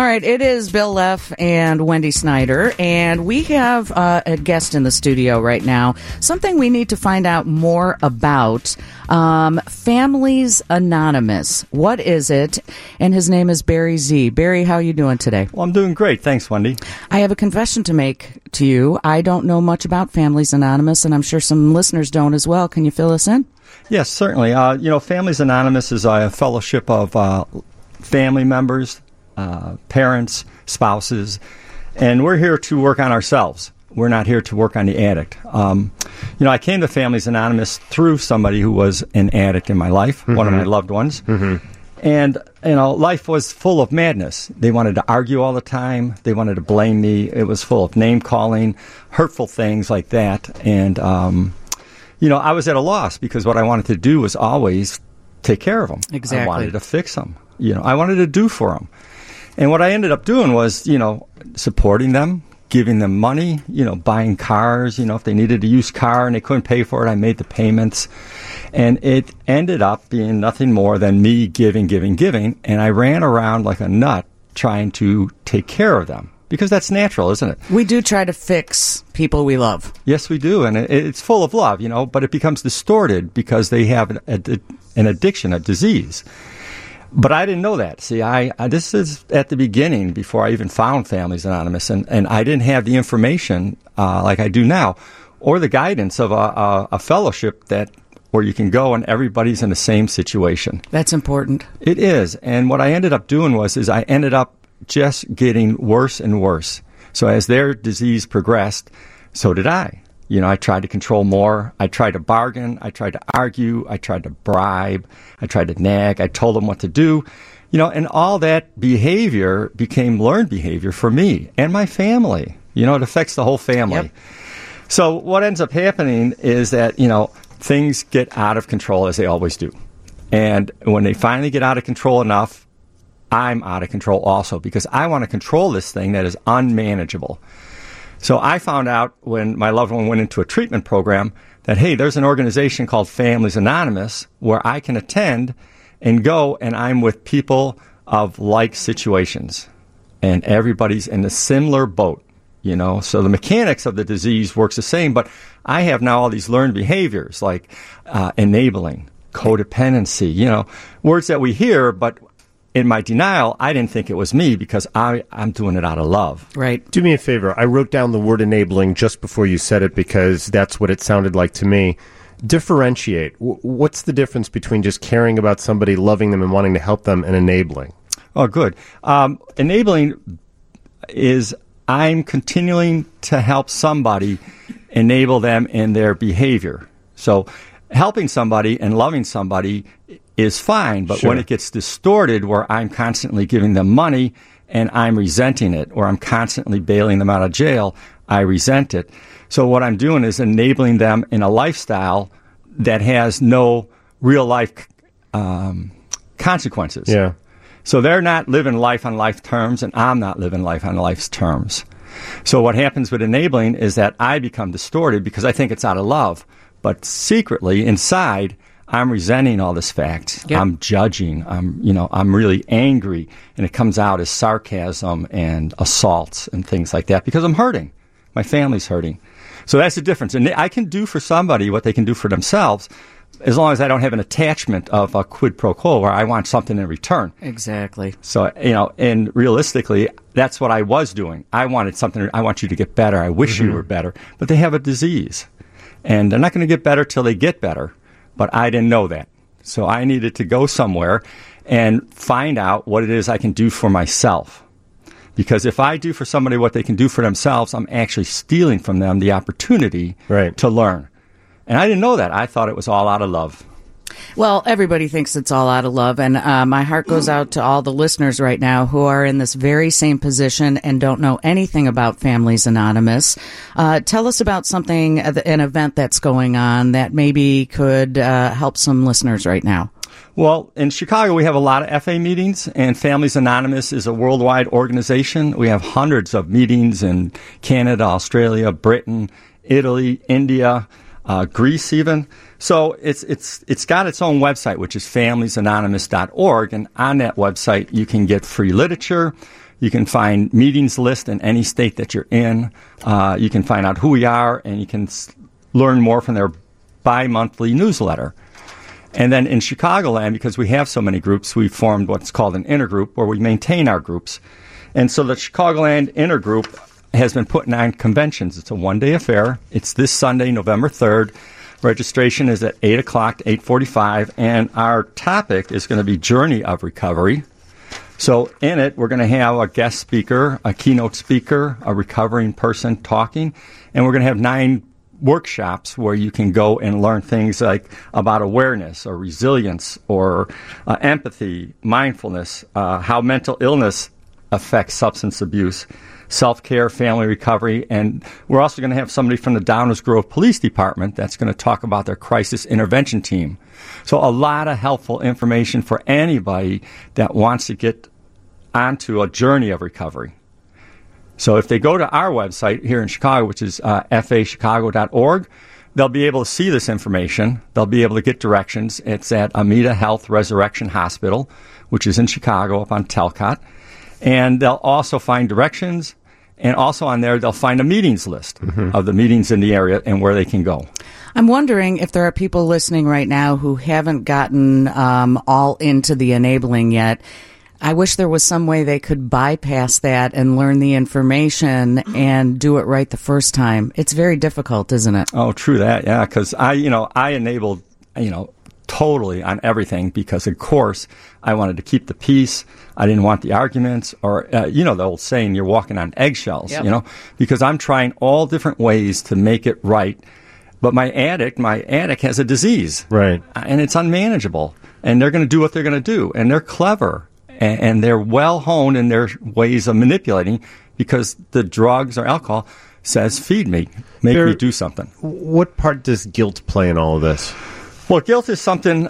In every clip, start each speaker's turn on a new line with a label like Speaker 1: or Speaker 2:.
Speaker 1: All right, it is Bill Leff and Wendy Snyder, and we have a guest in the studio right now. Something we need to find out more about. Families Anonymous. What is it? And his name is Barry Z. Barry, how are you doing today?
Speaker 2: Well, I'm doing great. Thanks, Wendy.
Speaker 1: I have a confession to make to you. I don't know much about Families Anonymous, and I'm sure some listeners don't as well. Can you fill us in?
Speaker 2: Yes, certainly. Families Anonymous is a fellowship of family members, parents, spouses, and we're here to work on ourselves. We're not here to work on the addict. I came to Families Anonymous through somebody who was an addict in my life, one of my loved ones. And, life was full of madness. They wanted to argue all the time. They wanted to blame me. It was full of name-calling, hurtful things like that. And, I was at a loss because what I wanted to do was always take care of them.
Speaker 1: Exactly.
Speaker 2: I wanted to fix them. I wanted to do for them. And what I ended up doing was, supporting them, giving them money, buying cars, if they needed a used car and they couldn't pay for it, I made the payments. And it ended up being nothing more than me giving. And I ran around like a nut trying to take care of them. Because that's natural, isn't it?
Speaker 1: We do try to fix people we love.
Speaker 2: Yes, we do. And it's full of love, but it becomes distorted because they have an addiction, a disease. But I didn't know that. See, this is at the beginning before I even found Families Anonymous, and I didn't have the information like I do now, or the guidance of a fellowship where you can go and everybody's in the same situation.
Speaker 1: That's important.
Speaker 2: It is. And what I ended up doing was I ended up just getting worse and worse. So as their disease progressed, so did I. I tried to control more. I tried to bargain. I tried to argue. I tried to bribe. I tried to nag. I told them what to do. And all that behavior became learned behavior for me and my family. It affects the whole family.
Speaker 1: Yep.
Speaker 2: So what ends up happening is that, things get out of control as they always do. And when they finally get out of control enough, I'm out of control also because I want to control this thing that is unmanageable. So I found out when my loved one went into a treatment program that, hey, there's an organization called Families Anonymous where I can attend and go, and I'm with people of like situations. And everybody's in a similar boat, So the mechanics of the disease works the same, but I have now all these learned behaviors like enabling, codependency, words that we hear, but in my denial, I didn't think it was me because I'm doing it out of love.
Speaker 1: Right.
Speaker 3: Do me a favor. I wrote down the word enabling just before you said it because that's what it sounded like to me. Differentiate. What's the difference between just caring about somebody, loving them, and wanting to help them, and enabling?
Speaker 2: Oh, good. Enabling is I'm continuing to help somebody enable them in their behavior. So helping somebody and loving somebody is fine, but when it gets distorted where I'm constantly giving them money and I'm resenting it, or I'm constantly bailing them out of jail, I resent it. So what I'm doing is enabling them in a lifestyle that has no real life consequences.
Speaker 3: Yeah.
Speaker 2: So they're not living life on life terms, and I'm not living life on life's terms. So what happens with enabling is that I become distorted because I think it's out of love, but secretly inside I'm resenting all this fact.
Speaker 1: Yep.
Speaker 2: I'm judging. I'm really angry, and it comes out as sarcasm and assaults and things like that because I'm hurting. My family's hurting. So that's the difference. And I can do for somebody what they can do for themselves as long as I don't have an attachment of a quid pro quo where I want something in return.
Speaker 1: Exactly.
Speaker 2: So, and realistically, that's what I was doing. I wanted something. I want you to get better. I wish you were better. But they have a disease, and they're not going to get better till they get better. But I didn't know that. So I needed to go somewhere and find out what it is I can do for myself. Because if I do for somebody what they can do for themselves, I'm actually stealing from them the opportunity to learn. And I didn't know that. I thought it was all out of love.
Speaker 1: Well, everybody thinks it's all out of love, and my heart goes out to all the listeners right now who are in this very same position and don't know anything about Families Anonymous. Tell us about something, an event that's going on that maybe could help some listeners right now.
Speaker 2: Well, in Chicago, we have a lot of FA meetings, and Families Anonymous is a worldwide organization. We have hundreds of meetings in Canada, Australia, Britain, Italy, India, Greece even. So it's got its own website, which is familiesanonymous.org, and on that website you can get free literature, You can find meetings list in any state that you're in. You can find out who we are, and you can learn more from their bi-monthly newsletter. And then in Chicagoland, because we have so many groups, we formed what's called an intergroup where we maintain our groups. And so the Chicagoland intergroup has been putting on conventions. It's a one-day affair. It's this Sunday, November 3rd. Registration is at 8 o'clock to 8:45, and our topic is going to be Journey of Recovery. So in it, we're going to have a guest speaker, a keynote speaker, a recovering person talking, and we're going to have 9 workshops where you can go and learn things like about awareness or resilience or empathy, mindfulness, how mental illness affects substance abuse, self-care, family recovery, and we're also going to have somebody from the Downers Grove Police Department that's going to talk about their crisis intervention team. So a lot of helpful information for anybody that wants to get onto a journey of recovery. So if they go to our website here in Chicago, which is fachicago.org, they'll be able to see this information. They'll be able to get directions. It's at Amita Health Resurrection Hospital, which is in Chicago up on Talcott. And they'll also find directions, and also on there they'll find a meetings list of the meetings in the area and where they can go.
Speaker 1: I'm wondering if there are people listening right now who haven't gotten all into the enabling yet. I wish there was some way they could bypass that and learn the information and do it right the first time. It's very difficult, isn't it?
Speaker 2: Oh, true that, yeah, because I enabled, totally on everything because, of course, I wanted to keep the peace. I didn't want the arguments or, the old saying, you're walking on eggshells, because I'm trying all different ways to make it right. But my addict has a disease.
Speaker 3: Right.
Speaker 2: And it's unmanageable. And they're going to do what they're going to do. And they're clever. And they're well honed in their ways of manipulating because the drugs or alcohol says, feed me, make me do something.
Speaker 3: What part does guilt play in all of this?
Speaker 2: Well, guilt is something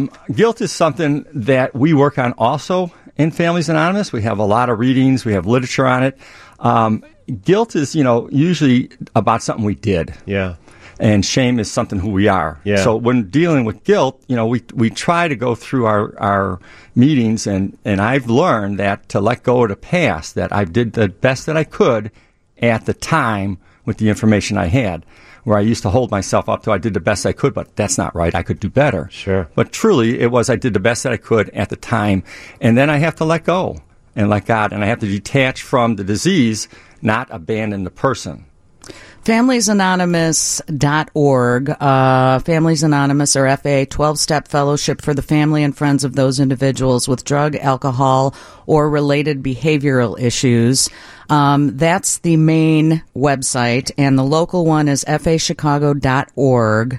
Speaker 2: that we work on also in Families Anonymous. We have a lot of readings. We have literature on it. Guilt is, usually about something we did.
Speaker 3: Yeah.
Speaker 2: And shame is something who we are.
Speaker 3: Yeah.
Speaker 2: So when dealing with guilt, we try to go through our meetings, and I've learned that to let go of the past, that I did the best that I could at the time with the information I had. Where I used to hold myself up to I did the best I could, but that's not right. I could do better.
Speaker 3: Sure.
Speaker 2: But truly, it was I did the best that I could at the time. And then I have to let go and let God. And I have to detach from the disease, not abandon the person.
Speaker 1: FamiliesAnonymous.org. Families Anonymous, or FA, 12-step fellowship for the family and friends of those individuals with drug, alcohol, or related behavioral issues. That's the main website, and the local one is fachicago.org.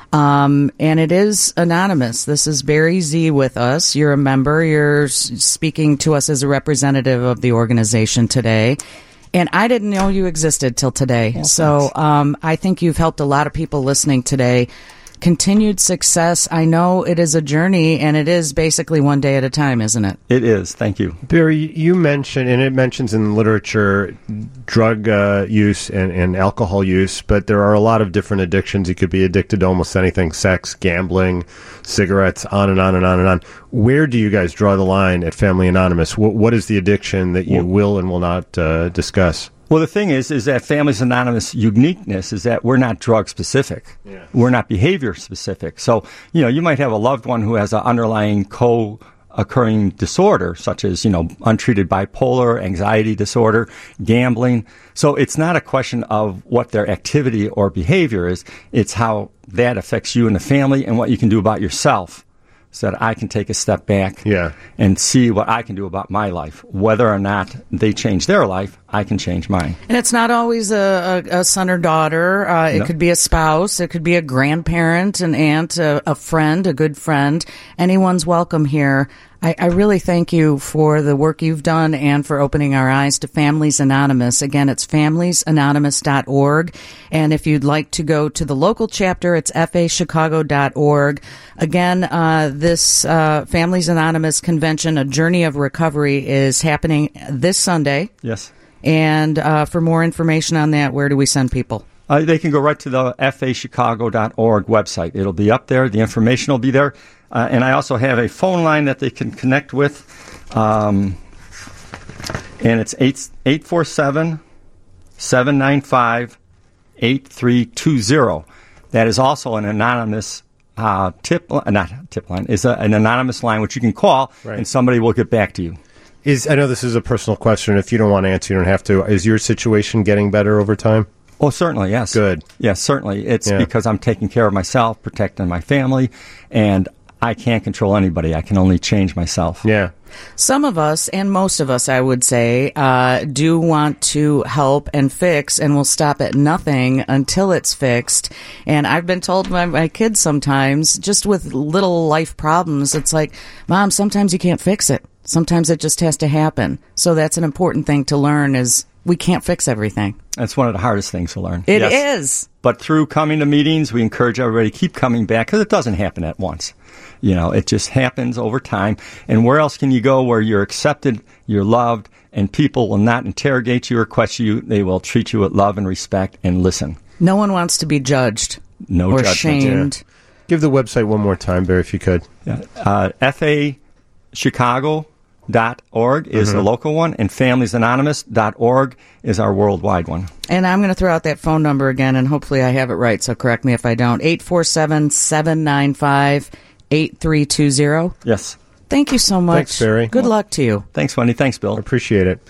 Speaker 1: And it is anonymous. This is Barry Z with us. You're a member. You're speaking to us as a representative of the organization today. And I didn't know you existed till today. Yeah, so I think you've helped a lot of people listening today. Continued success. I know it is a journey, and it is basically one day at a time, isn't it?
Speaker 2: It is. Thank you.
Speaker 3: Barry, you mentioned, and it mentions in literature, drug use and alcohol use, but there are a lot of different addictions. You could be addicted to almost anything: sex, gambling, cigarettes, on and on and on and on. Where do you guys draw the line at Family Anonymous? What is the addiction that you will and will not discuss?
Speaker 2: Well, the thing is that Families Anonymous' uniqueness is that we're not drug specific. Yeah. We're not behavior specific. So, you might have a loved one who has an underlying co-occurring disorder, such as, untreated bipolar, anxiety disorder, gambling. So it's not a question of what their activity or behavior is. It's how that affects you and the family and what you can do about yourself. So that I can take a step back and see what I can do about my life. Whether or not they change their life, I can change mine.
Speaker 1: And it's not always a son or daughter. It could be a spouse. It could be a grandparent, an aunt, a friend, a good friend. Anyone's welcome here. I really thank you for the work you've done and for opening our eyes to Families Anonymous. Again, it's familiesanonymous.org. And if you'd like to go to the local chapter, it's fachicago.org. Again, this Families Anonymous convention, A Journey of Recovery, is happening this Sunday.
Speaker 2: Yes.
Speaker 1: And for more information on that, where do we send people?
Speaker 2: They can go right to the fachicago.org website. It'll be up there. The information will be there. And I also have a phone line that they can connect with. And And it's 847-795-8320. That is also an anonymous an anonymous line which you can call, and somebody will get back to you.
Speaker 3: I know this is a personal question. If you don't want to answer, you don't have to. Is your situation getting better over time?
Speaker 2: Oh, certainly, yes.
Speaker 3: Good.
Speaker 2: Yes, certainly. It's because I'm taking care of myself, protecting my family, and I can't control anybody. I can only change myself.
Speaker 3: Yeah.
Speaker 1: Some of us, and most of us, I would say, do want to help and fix, and will stop at nothing until it's fixed. And I've been told by my kids sometimes, just with little life problems, it's like, Mom, sometimes you can't fix it. Sometimes it just has to happen. So that's an important thing to learn, is we can't fix everything.
Speaker 2: That's one of the hardest things to learn.
Speaker 1: It is.
Speaker 2: But through coming to meetings, we encourage everybody to keep coming back, because it doesn't happen at once. You know, it just happens over time. And where else can you go where you're accepted, you're loved, and people will not interrogate you or question you? They will treat you with love and respect and listen.
Speaker 1: No one wants to be judged or
Speaker 2: judgment.
Speaker 1: shamed.
Speaker 3: Yeah. Give the website one more time, Barry, if you could.
Speaker 2: FAChicago.org is the local one, and FamiliesAnonymous.org is our worldwide one.
Speaker 1: And I'm going to throw out that phone number again, and hopefully I have it right, so correct me if I don't. 847-795-8320.
Speaker 2: Yes.
Speaker 1: Thank you so much.
Speaker 3: Thanks, Barry.
Speaker 1: Good luck to you.
Speaker 2: Thanks, Wendy. Thanks, Bill.
Speaker 3: I appreciate it.